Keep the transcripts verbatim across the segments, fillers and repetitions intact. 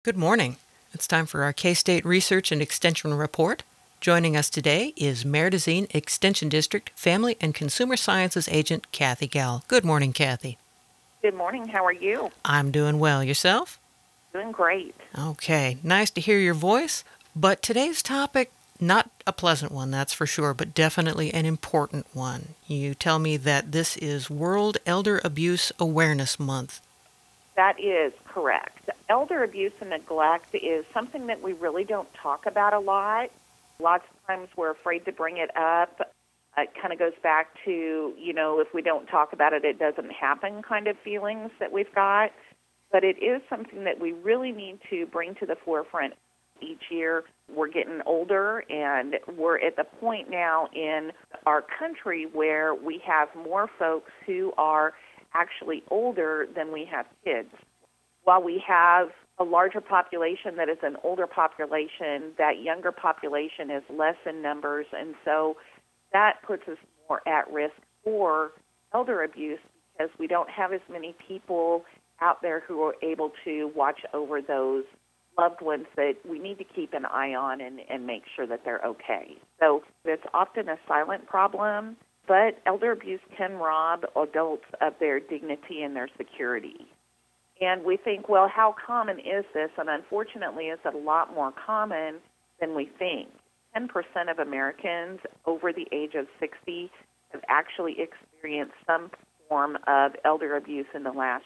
Good morning. It's time for our K-State Research and Extension Report. Joining us today is Merdocine Extension District Family and Consumer Sciences Agent Kathy Gall. Good morning, Kathy. Good morning. How are you? I'm doing well. Yourself? Doing great. Okay. Nice to hear your voice. But today's topic, not a pleasant one, that's for sure, but definitely an important one. You tell me that this is World Elder Abuse Awareness Month. That is correct. Elder abuse and neglect is something that we really don't talk about a lot. Lots of times we're afraid to bring it up. It kind of goes back to, you know, if we don't talk about it, it doesn't happen kind of feelings that we've got. But it is something that we really need to bring to the forefront each year. We're getting older, and we're at the point now in our country where we have more folks who are actually older than we have kids. While we have a larger population that is an older population, that younger population is less in numbers, and so that puts us more at risk for elder abuse because we don't have as many people out there who are able to watch over those loved ones that we need to keep an eye on and, and make sure that they're okay. So it's often a silent problem, but elder abuse can rob adults of their dignity and their security. And we think, well, how common is this? And unfortunately, it's a lot more common than we think. ten percent of Americans over the age of sixty have actually experienced some form of elder abuse in the last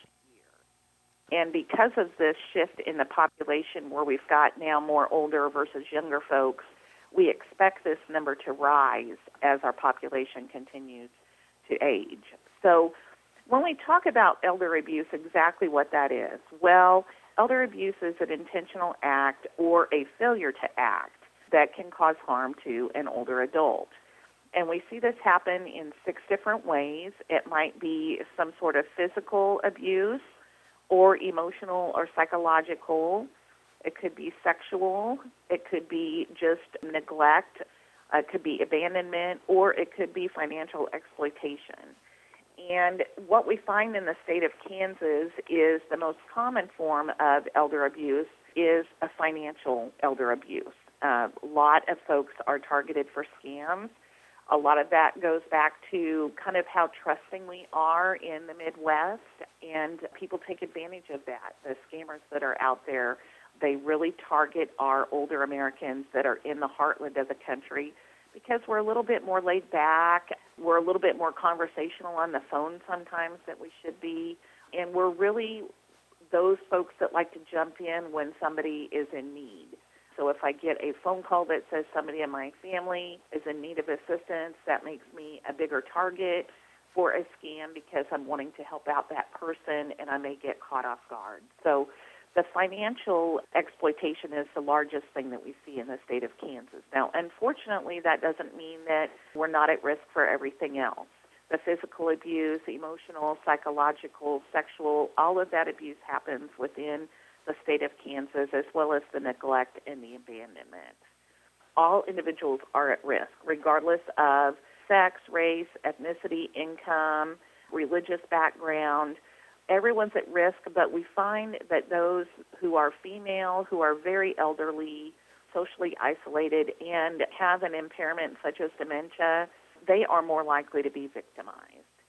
year. And because of this shift in the population where we've got now more older versus younger folks, we expect this number to rise as our population continues to age. So when we talk about elder abuse, exactly what that is, well, elder abuse is an intentional act or a failure to act that can cause harm to an older adult. And we see this happen in six different ways. It might be some sort of physical abuse or emotional or psychological. It could be sexual. It could be just neglect. It could be abandonment, or it could be financial exploitation. And what we find in the state of Kansas is the most common form of elder abuse is a financial elder abuse. Uh, a lot of folks are targeted for scams. A lot of that goes back to kind of how trusting we are in the Midwest, and people take advantage of that. The scammers that are out there, they really target our older Americans that are in the heartland of the country because we're a little bit more laid back. We're a little bit more conversational on the phone sometimes than we should be, and we're really those folks that like to jump in when somebody is in need. So if I get a phone call that says somebody in my family is in need of assistance, that makes me a bigger target for a scam because I'm wanting to help out that person and I may get caught off guard. So the financial exploitation is the largest thing that we see in the state of Kansas. Now, unfortunately, that doesn't mean that we're not at risk for everything else. The physical abuse, emotional, psychological, sexual, all of that abuse happens within the state of Kansas, as well as the neglect and the abandonment. All individuals are at risk, regardless of sex, race, ethnicity, income, religious background. Everyone's at risk, but we find that those who are female, who are very elderly, socially isolated, and have an impairment such as dementia, they are more likely to be victimized.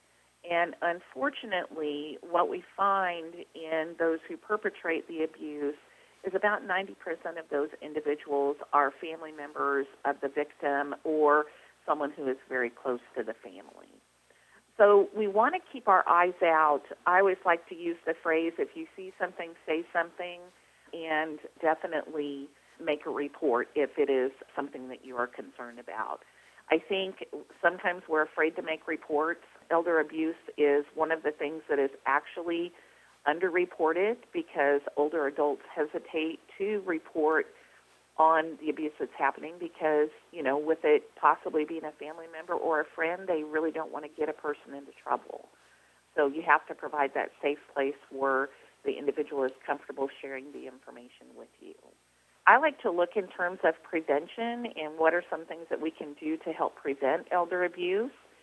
And unfortunately, what we find in those who perpetrate the abuse is about ninety percent of those individuals are family members of the victim or someone who is very close to the family. So we want to keep our eyes out. I always like to use the phrase, if you see something, say something, and definitely make a report if it is something that you are concerned about. I think sometimes we're afraid to make reports. Elder abuse is one of the things that is actually underreported because older adults hesitate to report on the abuse that's happening because, you know, with it possibly being a family member or a friend, they really don't want to get a person into trouble. So you have to provide that safe place where the individual is comfortable sharing the information with you. I like to look in terms of prevention and what are some things that we can do to help prevent elder abuse.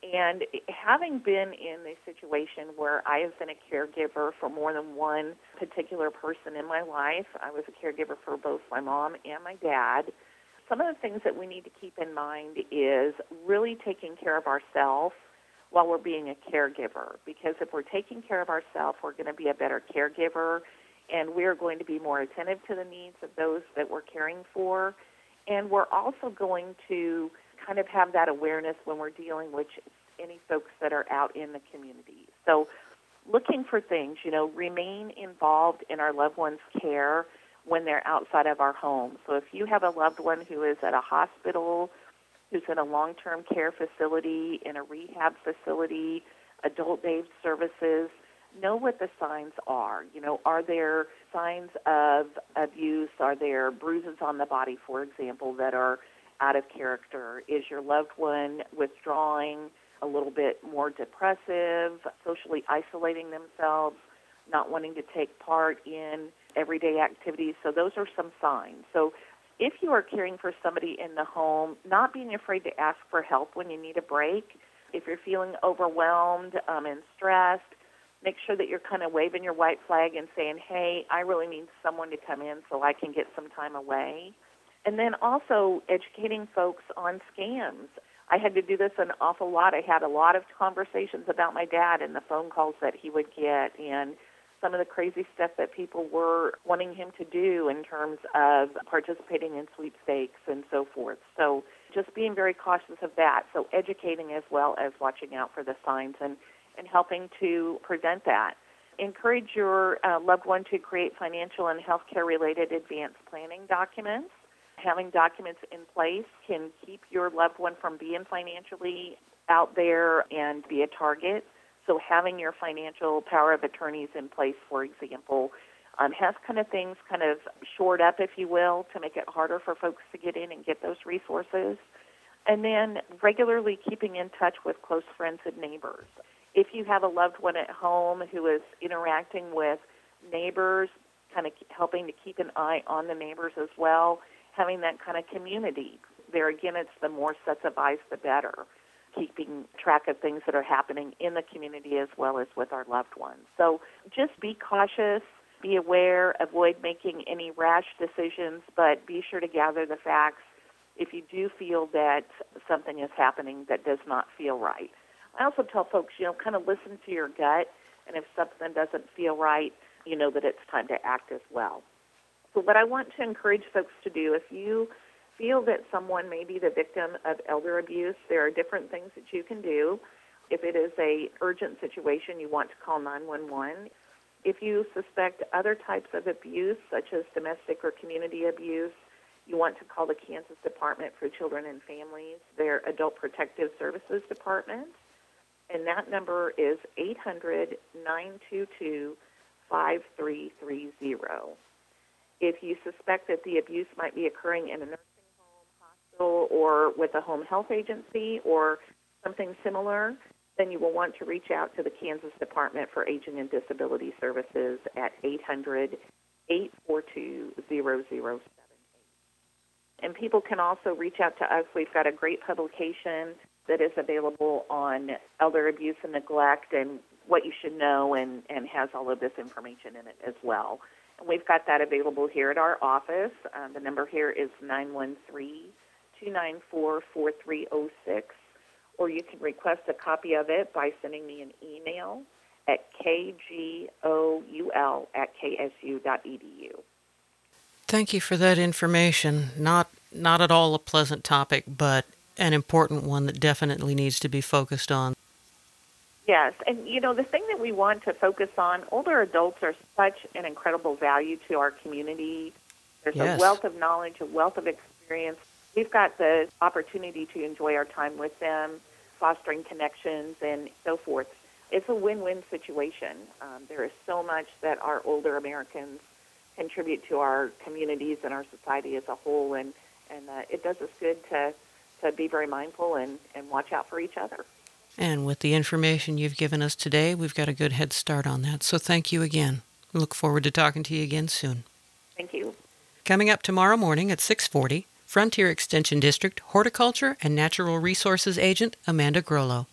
And having been in the situation where I have been a caregiver for more than one particular person in my life, I was a caregiver for both my mom and my dad. Some of the things that we need to keep in mind is really taking care of ourselves while we're being a caregiver. Because if we're taking care of ourselves, we're going to be a better caregiver, and we're going to be more attentive to the needs of those that we're caring for. And we're also going to kind of have that awareness when we're dealing with any folks that are out in the community. So looking for things, you know, remain involved in our loved ones' care when they're outside of our home. So if you have a loved one who is at a hospital, who's in a long-term care facility, in a rehab facility, adult day services, know what the signs are. You know, are there signs of abuse? Are there bruises on the body, for example, that are out of character? Is your loved one withdrawing, a little bit more depressive, socially isolating themselves, not wanting to take part in everyday activities? So those are some signs. So if you are caring for somebody in the home, not being afraid to ask for help when you need a break. If you're feeling overwhelmed um, and stressed, make sure that you're kind of waving your white flag and saying, hey, I really need someone to come in so I can get some time away. And then also educating folks on scams. I had to do this an awful lot. I had a lot of conversations about my dad and the phone calls that he would get and some of the crazy stuff that people were wanting him to do in terms of participating in sweepstakes and so forth. So just being very cautious of that. So educating as well as watching out for the signs and, and helping to prevent that. Encourage your uh, loved one to create financial and healthcare-related advanced planning documents. Having documents in place can keep your loved one from being financially out there and be a target. So having your financial power of attorneys in place, for example, um, has kind of things kind of shored up, if you will, to make it harder for folks to get in and get those resources. And then regularly keeping in touch with close friends and neighbors. If you have a loved one at home who is interacting with neighbors, kind of helping to keep an eye on the neighbors as well, having that kind of community. There again, it's the more sets of eyes, the better. Keeping track of things that are happening in the community as well as with our loved ones. So just be cautious, be aware, avoid making any rash decisions, but be sure to gather the facts if you do feel that something is happening that does not feel right. I also tell folks, you know, kind of listen to your gut, and if something doesn't feel right, you know that it's time to act as well. So what I want to encourage folks to do, if you feel that someone may be the victim of elder abuse, there are different things that you can do. If it is a urgent situation, you want to call nine one one. If you suspect other types of abuse, such as domestic or community abuse, you want to call the Kansas Department for Children and Families, their Adult Protective Services Department, and that number is eight hundred, nine two two, five three three zero. If you suspect that the abuse might be occurring in a nursing or with a home health agency or something similar, then you will want to reach out to the Kansas Department for Aging and Disability Services at eight hundred, eight four two, zero zero seven eight. And people can also reach out to us. We've got a great publication that is available on elder abuse and neglect and what you should know, and, and has all of this information in it as well. And we've got that available here at our office. Uh, the number here is nine one three, two nine four, four three zero six, or you can request a copy of it by sending me an email at k g o u l at k s u dot e d u. Thank you for that information. Not not at all a pleasant topic, but an important one that definitely needs to be focused on. Yes, and you know, the thing that we want to focus on, older adults are such an incredible value to our community. There's Yes. a wealth of knowledge, a wealth of experience. We've got the opportunity to enjoy our time with them, fostering connections and so forth. It's a win-win situation. Um, there is so much that our older Americans contribute to our communities and our society as a whole, and, and uh, it does us good to, to be very mindful and, and watch out for each other. And with the information you've given us today, we've got a good head start on that. So thank you again. We look forward to talking to you again soon. Thank you. Coming up tomorrow morning at six forty, Frontier Extension District Horticulture and Natural Resources Agent Amanda Grollo.